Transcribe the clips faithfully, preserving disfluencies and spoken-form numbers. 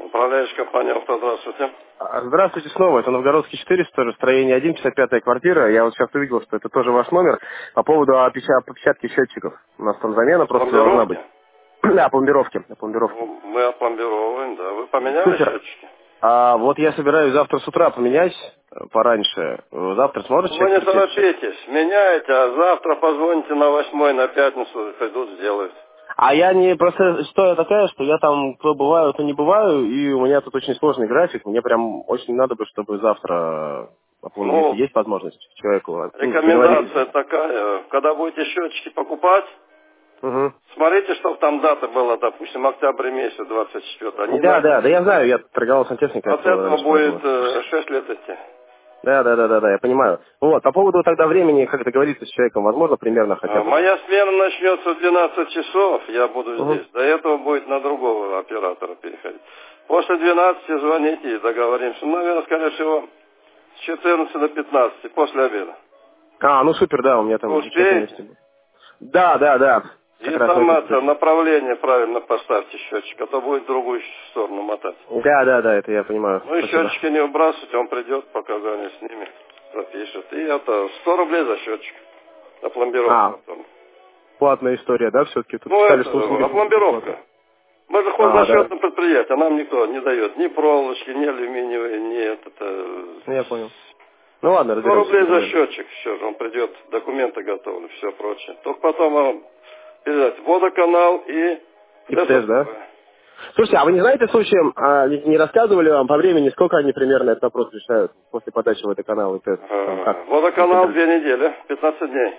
Управляющая компания «Авто», здравствуйте. А, Здравствуйте снова, это Новгородский четыреста, строение один, пятьдесят пятая квартира. Я вот сейчас увидел, что это тоже ваш номер по поводу опеча- опечатки счетчиков. У нас там замена просто должна быть. Да, пломбировки, пломбировки. Ну, мы опломбировываем, да. Вы поменяли Супер. счетчики? А вот я собираюсь завтра с утра поменять, э, пораньше. Завтра сможете Вы не человек прийти? торопитесь, меняйте, а завтра позвоните на восьмой, на пятницу, придут, сделают. А я не, просто история такая, что я там то бываю, то не бываю, и у меня тут очень сложный график. Мне прям очень надо бы, чтобы завтра, ну, если Ну, есть возможность человеку, ну, рекомендация такая, когда будете счетчики покупать, Угу. смотрите, чтобы там дата была, допустим, октябрь месяц, двадцать четвёртый. Они Да, на... да, да, я знаю, я торговал сантехникой. От этого будет э, шесть лет идти. Да, да, да, да, да, я понимаю. Вот, по поводу тогда времени, как договориться с человеком, возможно, примерно хотя А, бы? Моя смена начнется в двенадцать часов, я буду Угу. здесь. До этого будет на другого оператора переходить. После двенадцати звоните и договоримся. Ну, наверное, скорее всего, с четырнадцати до пятнадцати, после обеда. А, ну супер, да, у меня там Вы девчонки успеете? вместе. Да, да, да. Как И раз там это, это, направление правильно поставьте счетчик, а то будет в другую сторону мотать. Да, да, да, это я понимаю. Ну и Спасибо. счетчики не выбрасывайте, он придет, показания снимет, запишет. И это сто рублей за счетчик. Опломбировка А, потом. платная история, да, все-таки? Тут Ну писали, это, что услуги бесплатные. опломбировка. Мы же А, да. хозрасчетное предприятие, а нам никто не дает ни проволочки, ни алюминиевые, ни это. Ну, я понял. Ну ладно, сто разберемся. рублей без за проблем. счетчик, все же, он придет, документы готовлю, все прочее. Только потом вам передать водоканал и И ПТС, да? ТЭС. Слушайте, а вы не знаете случаем, а, не, не рассказывали вам по времени, сколько они примерно этот вопрос решают после подачи водоканала и ТЭС? Там, как? Водоканал две недели, пятнадцать дней.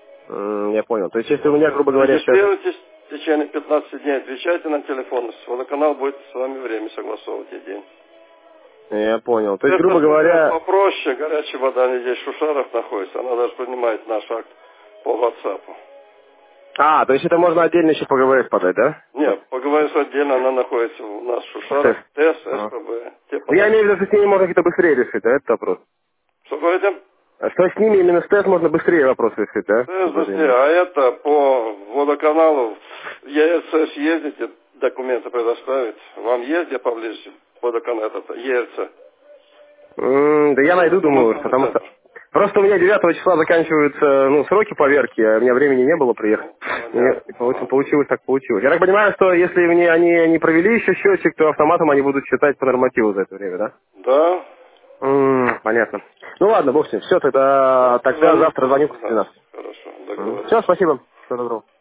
М, Я понял. То есть, если у меня, грубо говоря, сейчас... Регистрируйтесь в течение пятнадцати дней, отвечайте на телефон. Водоканал будет с вами время согласовывать и день. Я понял. То есть, Это грубо говоря... попроще, горячая вода не здесь в Шушарах находится, она даже принимает наш акт по WhatsApp. А, то есть это можно отдельно еще по ГВС подать, да? Нет, поговорим отдельно, она находится у нас в Шушарах, ТЭС, Ага. СПБ. Те Ну, я подают. имею в виду, что с ними можно как-то быстрее решить, да, этот вопрос? Что говорите? А что с ними именно с ТЭС можно быстрее вопрос решить, да? ТЭС быстрее, а это по водоканалу ЕРЦ съездите, документы предоставить. Вам есть где поближе водоканал этот ЕРЦ? М, Да я найду, думаю, потому что... Просто у меня девятого числа заканчиваются, ну, сроки поверки, а у меня времени не было приехать. Понятно. И, в общем, получилось так получилось. Я так понимаю, что если мне они не провели еще счетчик, то автоматом они будут считать по нормативу за это время, да? Да. М, понятно. Ну ладно, бог с ним. Все, тогда, тогда Звоните завтра звоню после после двенадцати. двенадцати. Хорошо, договорились. Все, спасибо. Всего доброго.